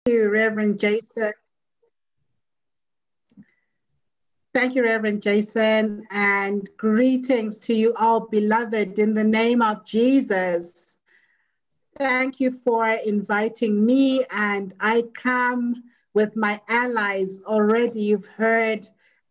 you, Reverend Jason. Thank you, Reverend Jason, and greetings to you all, beloved, in the name of Jesus. Thank you for inviting me, and I come with my allies already. You've heard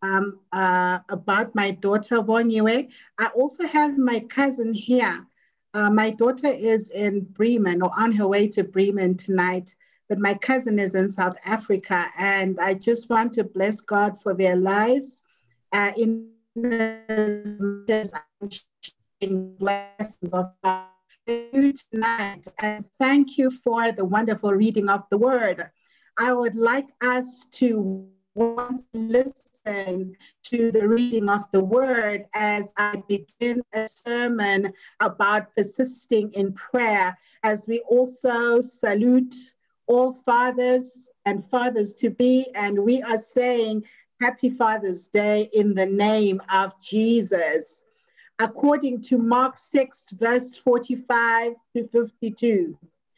about my daughter, Wonyiwe. I also have my cousin here. My daughter is in Bremen, or on her way to Bremen tonight, but my cousin is in South Africa, and I just want to bless God for their lives in as much as I'm sharing blessings of God you tonight, and thank you for the wonderful reading of the word. I would like us to once listen to the reading of the word as I begin a sermon about persisting in prayer, as we also salute all fathers and fathers to be, and we are saying Happy Father's Day in the name of Jesus. According to Mark 6, verse 45 to 52,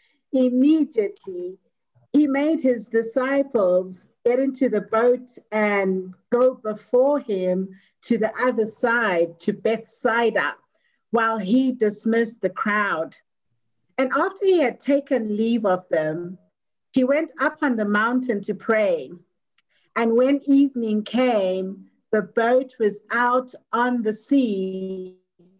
immediately he made his disciples get into the boat and go before him to the other side, to Bethsaida, while he dismissed the crowd. And after he had taken leave of them, he went up on the mountain to pray. And when evening came, the boat was out on the sea,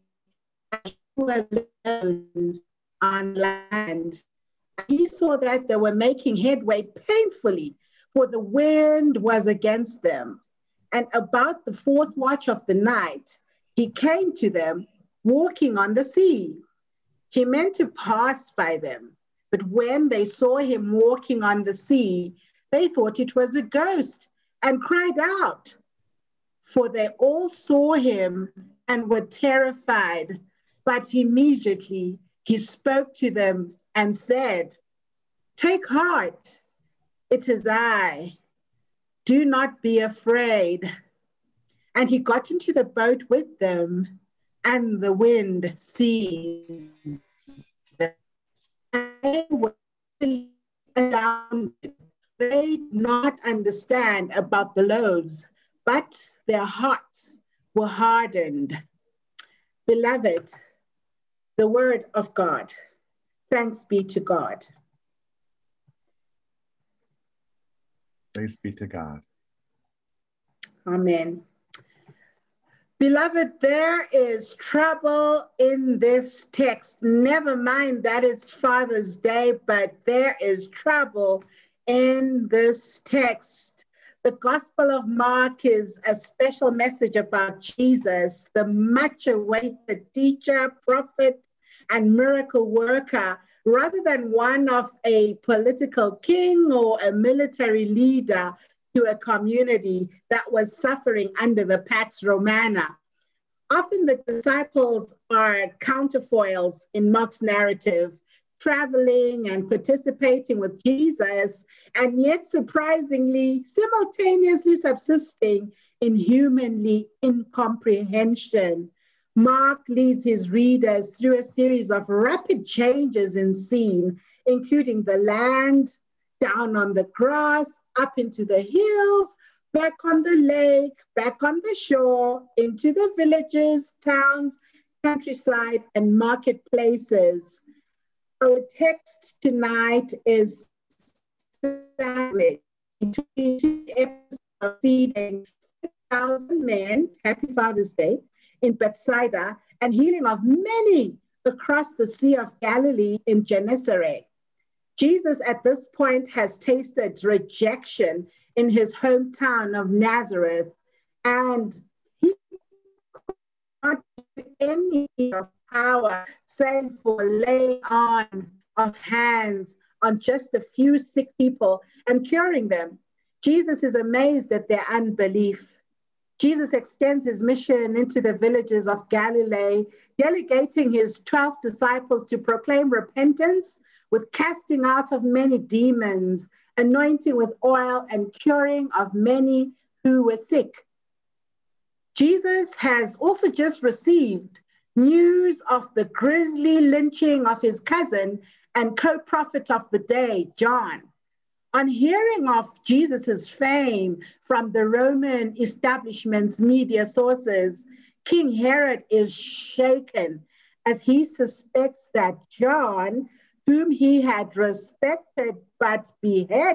and he was alone on land. And he saw that they were making headway painfully, for the wind was against them. And about the fourth watch of the night, he came to them walking on the sea. He meant to pass by them, but when they saw him walking on the sea, they thought it was a ghost and cried out, for they all saw him and were terrified. But immediately he spoke to them and said, "Take heart, it is I. Do not be afraid." And he got into the boat with them, and the wind ceased. They were astounded. They did not understand about the loaves, but their hearts were hardened. Beloved, the word of God. Thanks be to God. Praise be to God. Amen. Beloved, there is trouble in this text. Never mind that it's Father's Day, but there is trouble in this text. The Gospel of Mark is a special message about Jesus, the much awaited teacher, prophet, and miracle worker, rather than one of a political king or a military leader to a community that was suffering under the Pax Romana. Often the disciples are counterfoils in Mark's narrative, traveling and participating with Jesus, and yet surprisingly, simultaneously subsisting in humanly incomprehension. Mark leads his readers through a series of rapid changes in scene, including the land, down on the grass, up into the hills, back on the lake, back on the shore, into the villages, towns, countryside, and marketplaces. Our text tonight is sandwiched between two episodes of feeding 1,000 men, Happy Father's Day, in Bethsaida, and healing of many across the Sea of Galilee in Gennesaret. Jesus at this point has tasted rejection in his hometown of Nazareth, and he could not give any of power save for laying on of hands on just a few sick people and curing them. Jesus is amazed at their unbelief. Jesus extends his mission into the villages of Galilee, delegating his 12 disciples to proclaim repentance with casting out of many demons, anointing with oil, and curing of many who were sick. Jesus has also just received news of the grisly lynching of his cousin and co-prophet of the day, John. On hearing of Jesus's fame from the Roman establishment's media sources, King Herod is shaken as he suspects that John, whom he had respected but beheaded,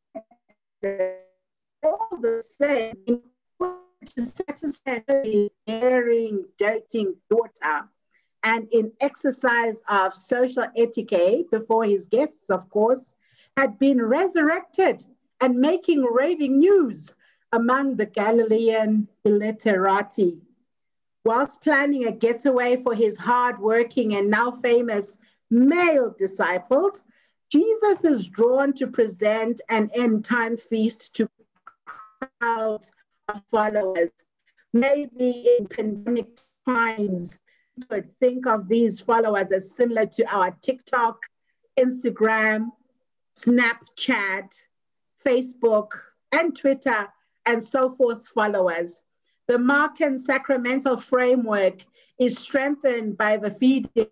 all the same, in order to satisfy his daring, doting daughter, and in exercise of social etiquette before his guests, of course, had been resurrected and making raving news among the Galilean illiterati. Whilst planning a getaway for his hard-working and now famous male disciples, Jesus is drawn to present an end-time feast to crowds of followers. Maybe in pandemic times, you could think of these followers as similar to our TikTok, Instagram, Snapchat, Facebook, and Twitter, and so forth followers. The Markan sacramental framework is strengthened by the feeding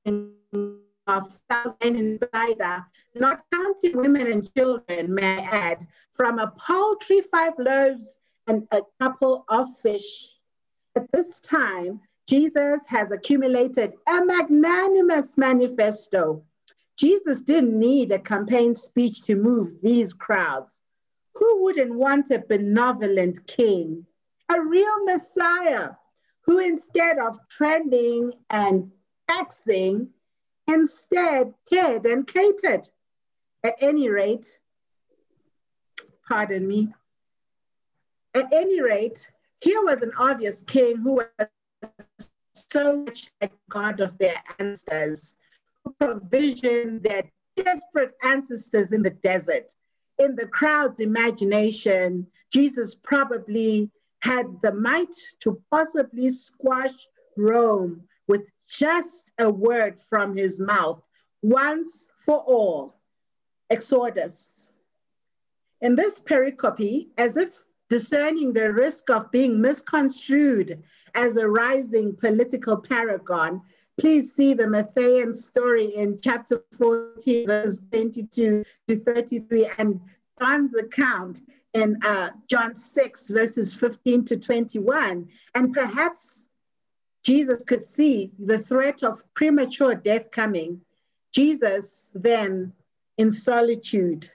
of thousand insider, not counting women and children, may I add, from a paltry 5 loaves and a couple of fish. At this time, Jesus has accumulated a magnanimous manifesto. Jesus didn't need a campaign speech to move these crowds. Who wouldn't want a benevolent king, a real Messiah, who instead of trending and taxing, instead cared and catered? At any rate, pardon me, at any rate, here was an obvious king who was so much like God of their ancestors, who provisioned their desperate ancestors in the desert. In the crowd's imagination, Jesus probably had the might to possibly squash Rome with just a word from his mouth, once for all. Exodus. In this pericope, as if discerning the risk of being misconstrued as a rising political paragon, please see the Matthean story in chapter 14, verse 22 to 33, and John's account in John 6, verses 15 to 21. And perhaps Jesus could see the threat of premature death coming. Jesus then, in solitude,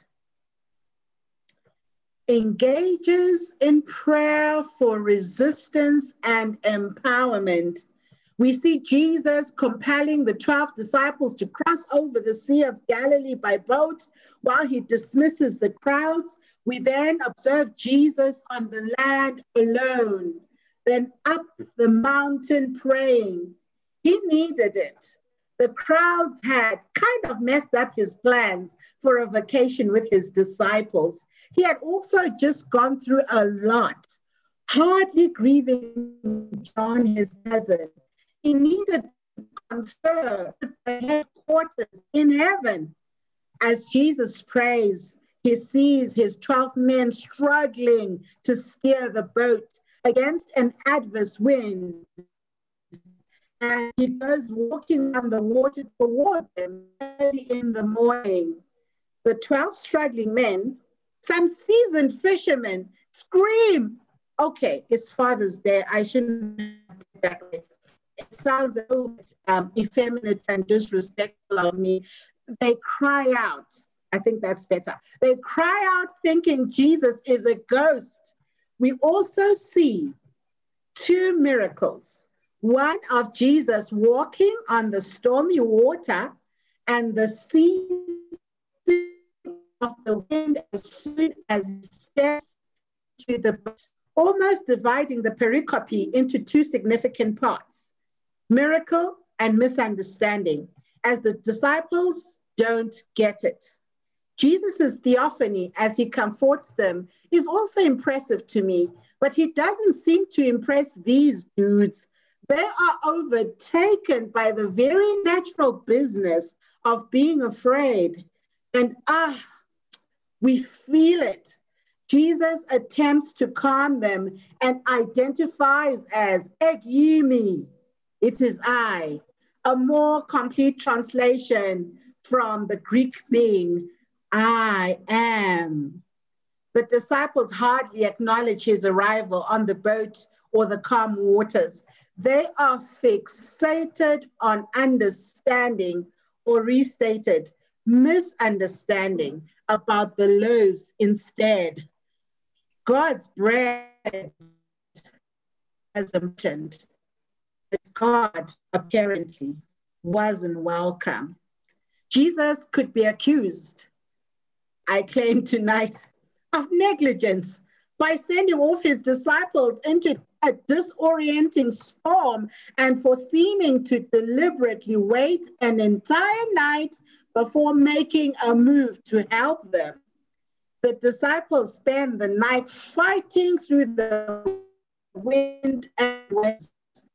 engages in prayer for resistance and empowerment. We see Jesus compelling the 12 disciples to cross over the Sea of Galilee by boat while he dismisses the crowds. We then observe Jesus on the land alone, then up the mountain praying. He needed it. The crowds had kind of messed up his plans for a vacation with his disciples. He had also just gone through a lot, hardly grieving John, his cousin. He needed to confer with the headquarters in heaven. As Jesus prays, he sees his 12 men struggling to steer the boat against an adverse wind. And he goes walking on the water toward them early in the morning. The 12 struggling men, some seasoned fishermen, scream. Okay, it's Father's Day. I shouldn't have it that way. It sounds a little bit effeminate and disrespectful of me. They cry out. I think that's better. They cry out thinking Jesus is a ghost. We also see 2 miracles. One of Jesus walking on the stormy water and the sea of the wind as soon as he steps to the boat, almost dividing the pericope into 2 significant parts, miracle and misunderstanding, as the disciples don't get it. Jesus' theophany as he comforts them is also impressive to me, but he doesn't seem to impress these dudes. They are overtaken by the very natural business of being afraid. And we feel it. Jesus attempts to calm them and identifies as Egimi. It is I. A more complete translation from the Greek being I am. The disciples hardly acknowledge his arrival on the boat or the calm waters. They are fixated on understanding, or restated, misunderstanding about the loaves instead. God's bread as mentioned, but God apparently wasn't welcome. Jesus could be accused, I claim tonight, of negligence by sending off his disciples into a disorienting storm and for seeming to deliberately wait an entire night before making a move to help them. The disciples spend the night fighting through the wind and waves,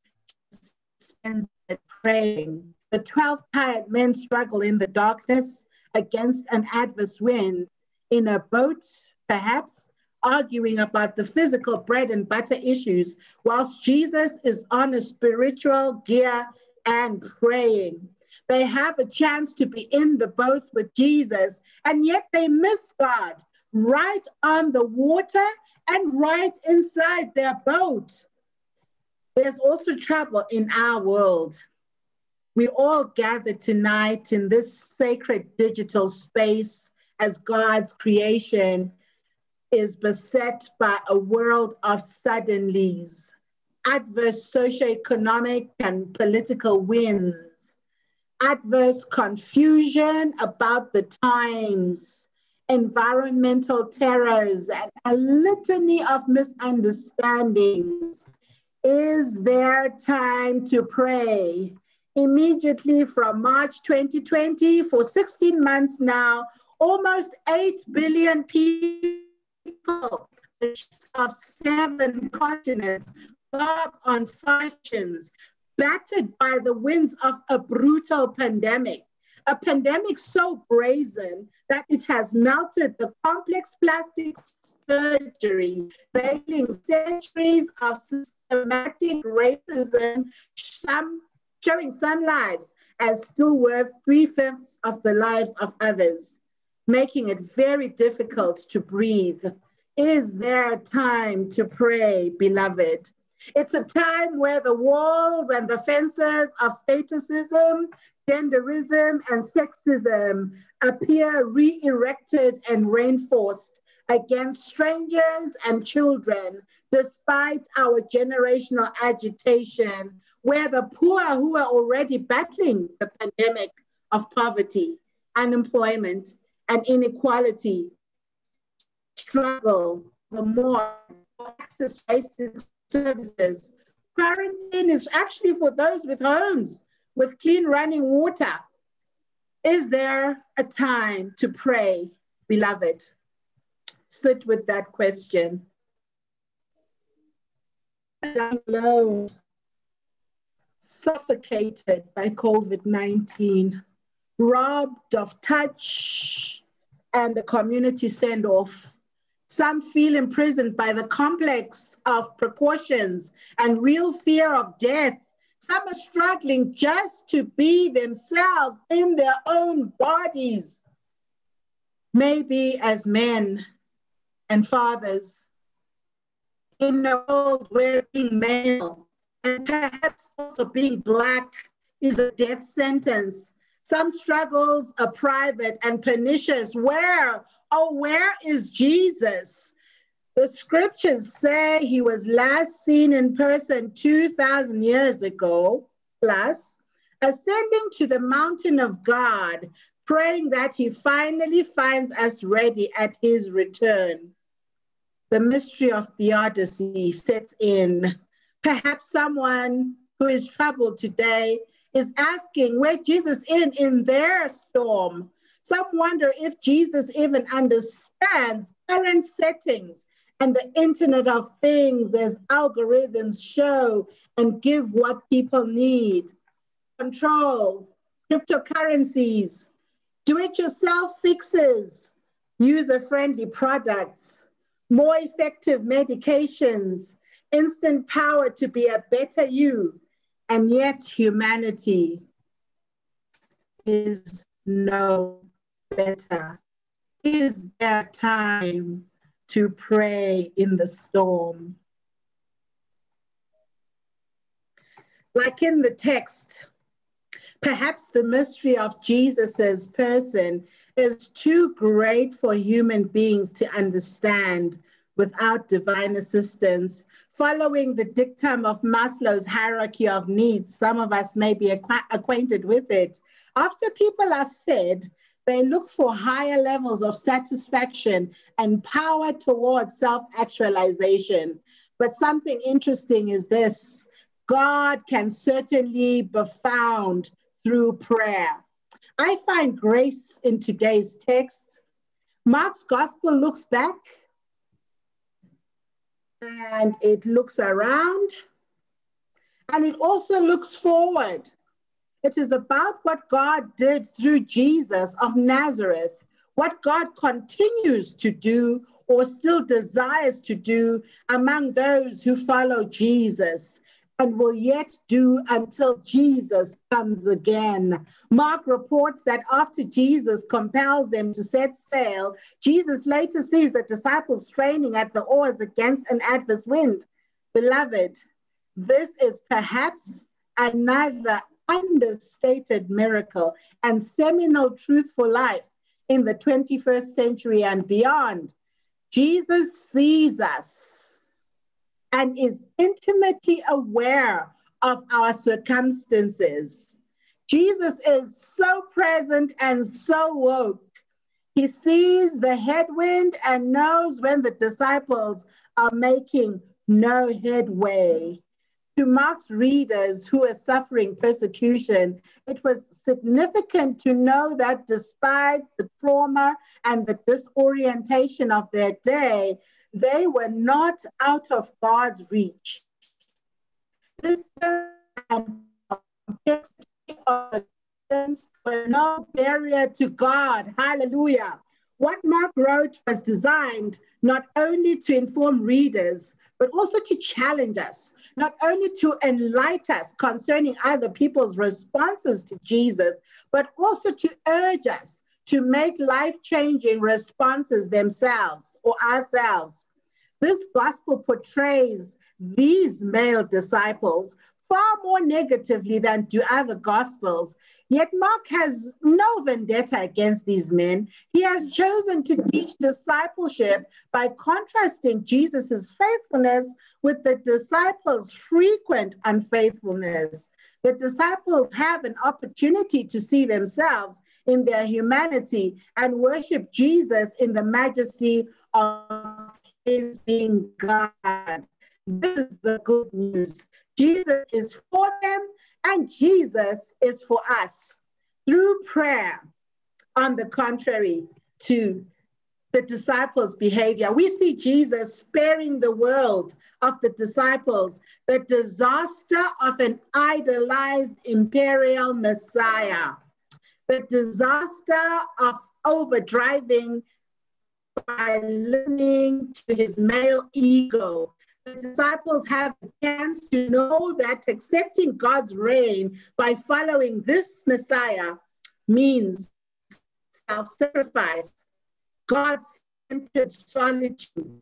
spends it praying. The 12 tired men struggle in the darkness against an adverse wind, in a boat, perhaps, arguing about the physical bread and butter issues, whilst Jesus is on a spiritual gear and praying. They have a chance to be in the boat with Jesus, and yet they miss God right on the water and right inside their boat. There's also trouble in our world. We all gather tonight in this sacred digital space as God's creation is beset by a world of suddenlies, adverse socioeconomic and political winds, adverse confusion about the times, environmental terrors, and a litany of misunderstandings. Is there time to pray? Immediately from March 2020, for 16 months now, almost 8 billion people of 7 continents, bob on 5 chins, battered by the winds of a brutal pandemic. A pandemic so brazen that it has melted the complex plastic surgery, veiling centuries of systematic racism, showing some lives as still worth 3/5 of the lives of others, making it very difficult to breathe. Is there time to pray, beloved? It's a time where the walls and the fences of statusism, genderism, and sexism appear re-erected and reinforced against strangers and children, despite our generational agitation, where the poor who are already battling the pandemic of poverty, unemployment, and inequality struggle the more for access to basic services. Quarantine is actually for those with homes with clean running water. Is there a time to pray, beloved? Sit with that question. Alone, suffocated by COVID-19, robbed of touch and a community send-off. Some feel imprisoned by the complex of precautions and real fear of death. Some are struggling just to be themselves in their own bodies. Maybe as men and fathers, in a world where being male and perhaps also being Black is a death sentence. Some struggles are private and pernicious. Where is Jesus? The scriptures say he was last seen in person 2,000 years ago, plus, ascending to the mountain of God, praying that he finally finds us ready at his return. The mystery of theodicy sets in. Perhaps someone who is troubled today is asking where Jesus is in their storm. Some wonder if Jesus even understands current settings and the Internet of Things as algorithms show and give what people need. Control, cryptocurrencies, do-it-yourself fixes, user-friendly products, more effective medications, instant power to be a better you, and yet humanity is no better. Is there time to pray in the storm? Like in the text, perhaps the mystery of Jesus's person is too great for human beings to understand without divine assistance. Following the dictum of Maslow's hierarchy of needs, some of us may be acquainted with it. After people are fed, they look for higher levels of satisfaction and power towards self-actualization. But something interesting is this: God can certainly be found through prayer. I find grace in today's text. Mark's gospel looks back and it looks around and it also looks forward. It is about what God did through Jesus of Nazareth, what God continues to do or still desires to do among those who follow Jesus and will yet do until Jesus comes again. Mark reports that after Jesus compels them to set sail, Jesus later sees the disciples straining at the oars against an adverse wind. Beloved, this is perhaps another understated miracle and seminal truth for life in the 21st century and beyond. Jesus sees us and is intimately aware of our circumstances. Jesus is so present and so woke. He sees the headwind and knows when the disciples are making no headway. To Mark's readers who are suffering persecution, it was significant to know that despite the trauma and the disorientation of their day, they were not out of God's reach. This and complexity of the were no barrier to God. Hallelujah. What Mark wrote was designed not only to inform readers, but also to challenge us, not only to enlighten us concerning other people's responses to Jesus, but also to urge us to make life-changing responses themselves or ourselves. This gospel portrays these male disciples far more negatively than do other gospels. Yet Mark has no vendetta against these men. He has chosen to teach discipleship by contrasting Jesus' faithfulness with the disciples' frequent unfaithfulness. The disciples have an opportunity to see themselves in their humanity and worship Jesus in the majesty of his being God. This is the good news. Jesus is for them and Jesus is for us. Through prayer, on the contrary to the disciples' behavior, we see Jesus sparing the world of the disciples, the disaster of an idolized imperial Messiah, the disaster of overdriving by listening to his male ego. The disciples have a chance to know that accepting God's reign by following this Messiah means self-sacrifice, God-centered solitude,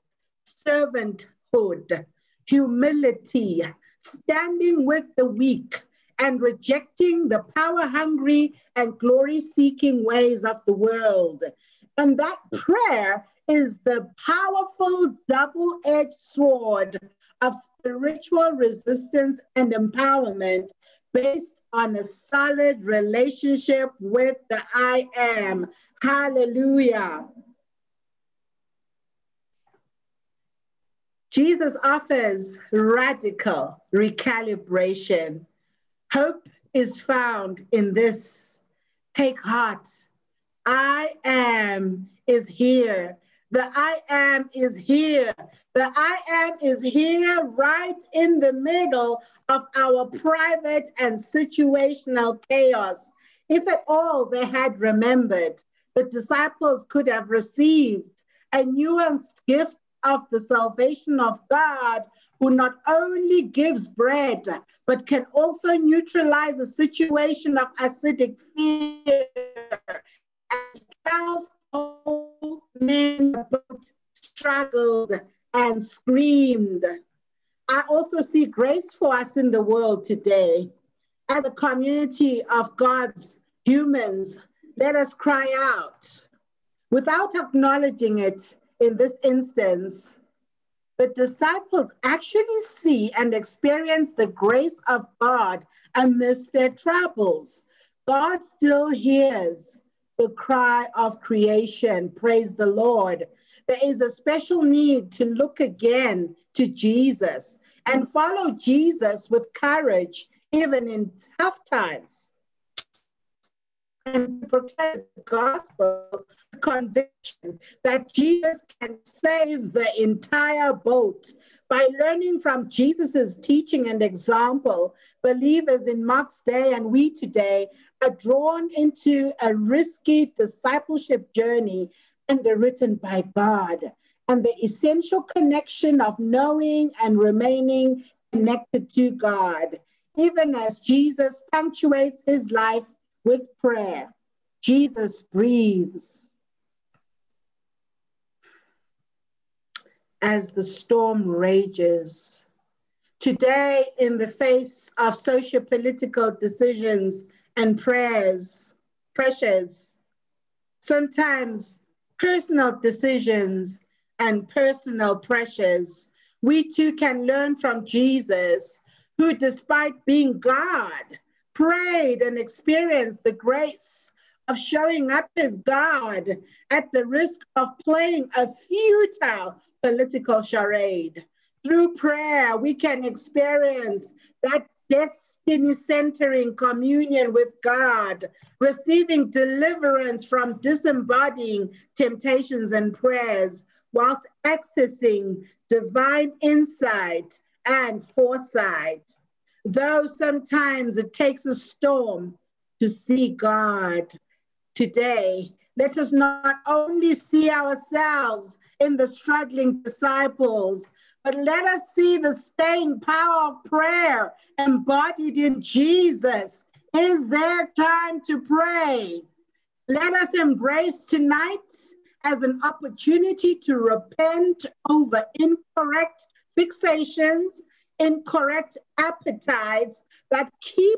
servanthood, humility, standing with the weak, and rejecting the power-hungry and glory-seeking ways of the world. And that prayer is the powerful double-edged sword of spiritual resistance and empowerment based on a solid relationship with the I Am. Hallelujah. Jesus offers radical recalibration. Hope is found in this. Take heart. I am is here. The I am is here. The I am is here right in the middle of our private and situational chaos. If at all they had remembered, the disciples could have received a nuanced gift of the salvation of God, who not only gives bread, but can also neutralize a situation of acidic fear. 12 all men in the boat struggled and screamed. I also see grace for us in the world today. As a community of God's humans, let us cry out. Without acknowledging it in this instance, the disciples actually see and experience the grace of God amidst their troubles. God still hears the cry of creation. Praise the Lord. There is a special need to look again to Jesus and follow Jesus with courage, even in tough times, and proclaim the gospel, conviction that Jesus can save the entire boat. By learning from Jesus's teaching and example, believers in Mark's day and we today are drawn into a risky discipleship journey underwritten by God, and the essential connection of knowing and remaining connected to God, even as Jesus punctuates his life with prayer. Jesus breathes as the storm rages. Today, in the face of socio-political decisions and pressures, sometimes personal decisions and personal pressures, we too can learn from Jesus, who, despite being God, prayed and experienced the grace of showing up as God at the risk of playing a futile political charade. Through prayer, we can experience that destiny-centering communion with God, receiving deliverance from disembodying temptations and prayers, whilst accessing divine insight and foresight. Though sometimes it takes a storm to see God. Today, let us not only see ourselves in the struggling disciples, but let us see the staying power of prayer embodied in Jesus. Is there time to pray? Let us embrace tonight as an opportunity to repent over incorrect fixations, incorrect appetites that keep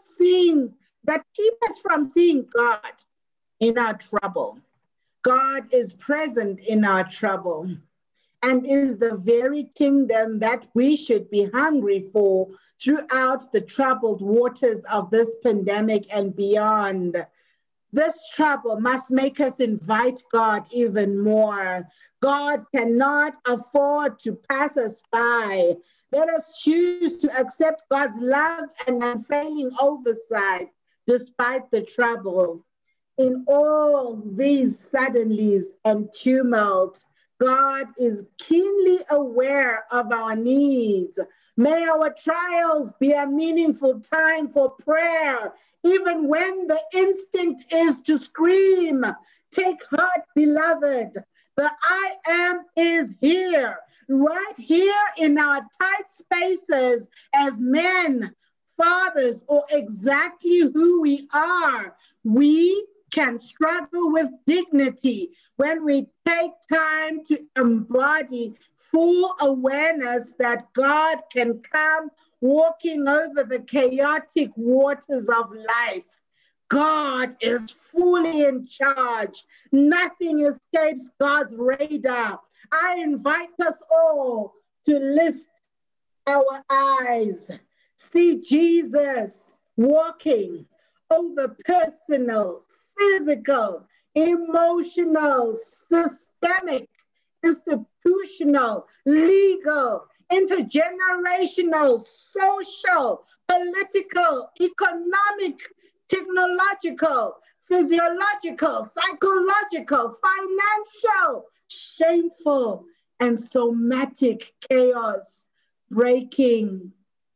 us from seeing God in our trouble. God is present in our trouble and is the very kingdom that we should be hungry for throughout the troubled waters of this pandemic and beyond. This trouble must make us invite God even more. God cannot afford to pass us by. Let us choose to accept God's love and unfailing oversight despite the trouble. In all these suddenlies and tumults, God is keenly aware of our needs. May our trials be a meaningful time for prayer, even when the instinct is to scream. Take heart, beloved. The I am is here, right here in our tight spaces as men, fathers, or exactly who we are. We can struggle with dignity when we take time to embody full awareness that God can come walking over the chaotic waters of life. God is fully in charge. Nothing escapes God's radar. I invite us all to lift our eyes, see Jesus walking over personal, physical, emotional, systemic, institutional, legal, intergenerational, social, political, economic, technological, physiological, psychological, financial, shameful, and somatic chaos, breaking,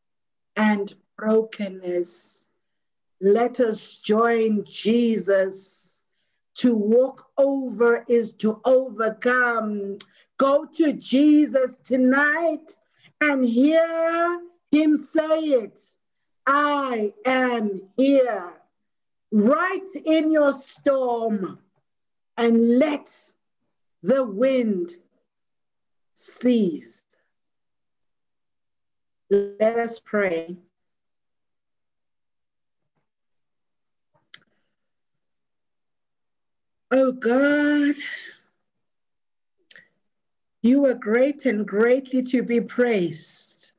and brokenness. Let us join Jesus. To walk over is to overcome. Go to Jesus tonight and hear him say it. I am here. Right in your storm, and let the wind cease. Let us pray. Oh God, you are great and greatly to be praised.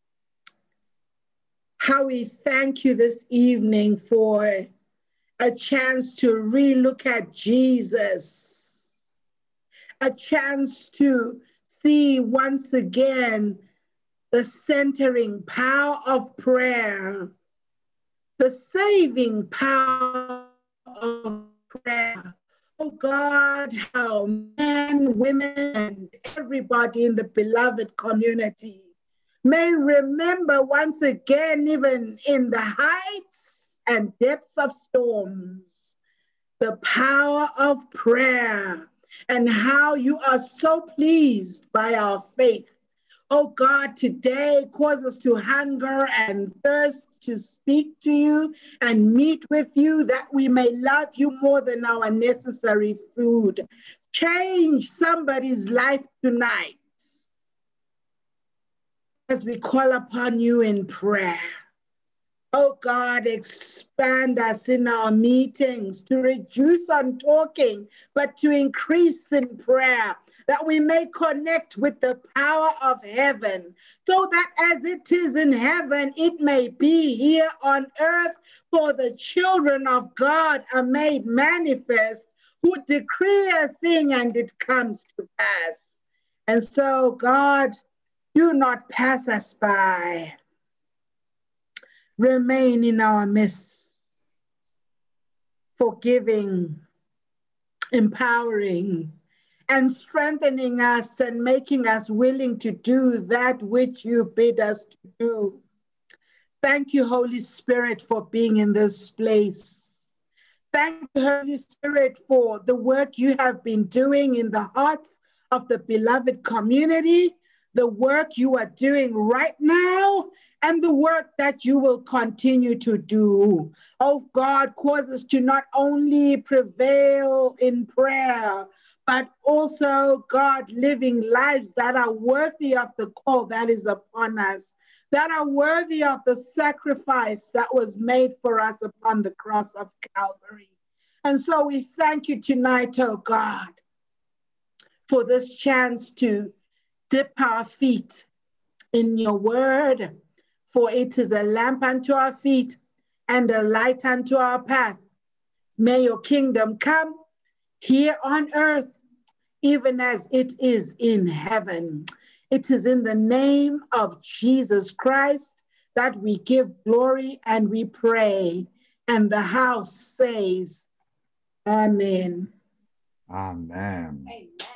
How we thank you this evening for a chance to relook at Jesus, a chance to see once again the centering power of prayer, the saving power of prayer. Oh God, how men, women, and everybody in the beloved community may remember once again, even in the heights and depths of storms, the power of prayer and how you are so pleased by our faith. Oh God, today cause us to hunger and thirst to speak to you and meet with you, that we may love you more than our necessary food. Change somebody's life tonight as we call upon you in prayer. Oh God, expand us in our meetings to reduce on talking, but to increase in prayer, that we may connect with the power of heaven, so that as it is in heaven, it may be here on earth. For the children of God are made manifest, who decree a thing and it comes to pass. And so, God, do not pass us by. Remain in our midst, forgiving, empowering, and strengthening us and making us willing to do that which you bid us to do. Thank you, Holy Spirit, for being in this place. Thank you, Holy Spirit, for the work you have been doing in the hearts of the beloved community, the work you are doing right now, and the work that you will continue to do. Oh God, cause us to not only prevail in prayer, but also, God, living lives that are worthy of the call that is upon us, that are worthy of the sacrifice that was made for us upon the cross of Calvary. And so we thank you tonight, oh God, for this chance to dip our feet in your word, for it is a lamp unto our feet and a light unto our path. May your kingdom come here on earth, even as it is in heaven. It is in the name of Jesus Christ that we give glory and we pray. And the house says, Amen. Amen. Amen.